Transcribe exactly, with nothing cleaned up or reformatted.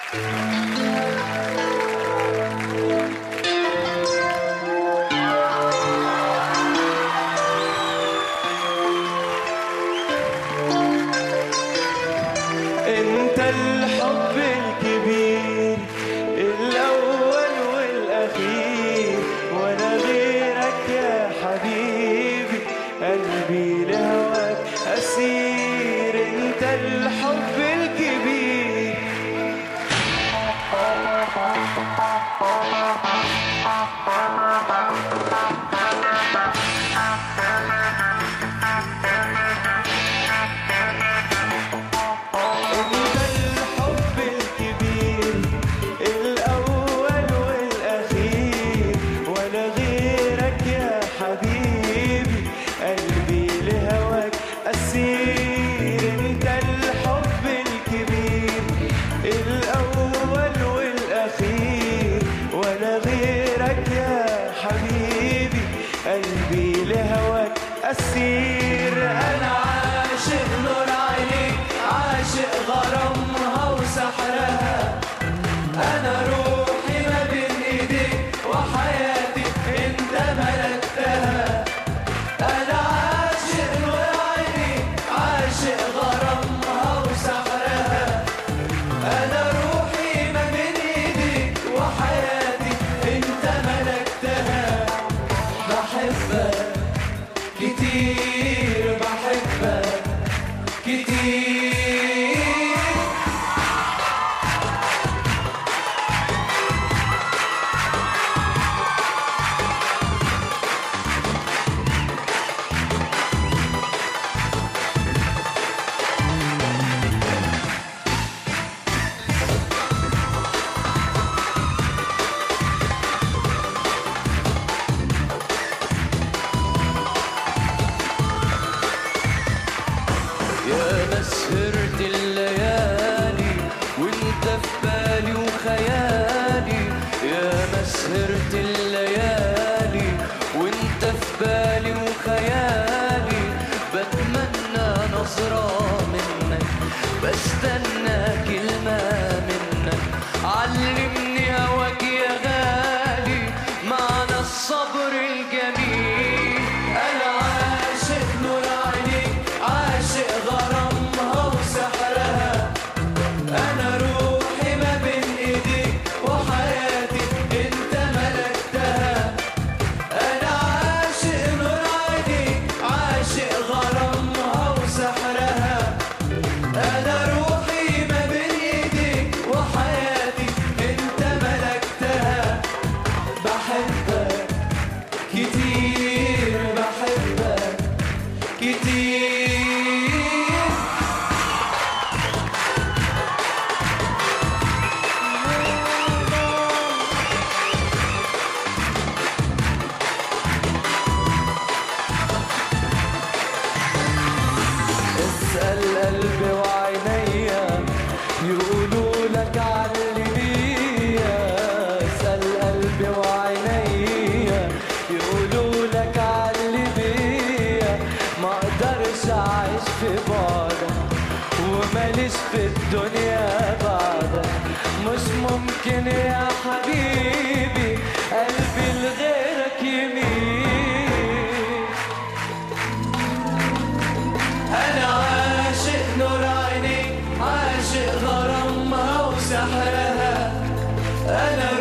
انت الحب الكبير الاول والاخير، وانا غيرك يا حبيبي قلبي لهواك اسير. انت الحب الكبير قلبي لهواك أسير. أنا عاشق نور عينيك، عاشق غرامها وسحرها، أنا روحي ما بين إيديك وحياتي أنت ملكتها. أنا عاشق نور عينيك، عاشق غرامها وسحرها، أنا روحي ما بين إيديك وحياتي أنت ملكتها. بحبك كتير، بحبك كتير. يا مسهرة الليالي وانت في بالي وخيالي، يا مسهرة الليالي وانت في بالي وخيالي. بتمنى نظرة منك، بستنى كلمة منك، علمني هواك يا غالي معنى الصبر الجميل. أنا عاشق نور عينيك، عاشق غرامها وسحرها، أنا روحي ما بين إيديك وحياتي أنت ملكتها. أنا عاشق نور عينيك، عاشق غرامها وسحرها، أنا روحي ما بين إيديك وحياتي أنت ملكتها. بحبك كتير، بحبك كتير. اسأل قلبي وعينيا يقولوا لك علي بيا، اسأل قلبي وعينيا يقولوا لك علي بيا. ما اقدرش اعيش في بعدك وماليش في الدنيا بعدك، مش ممكن يا حبيبي قلبي لغيرك يميل. أنا عاشق نور عينيك، عاشق غرامها وسحرها، أنا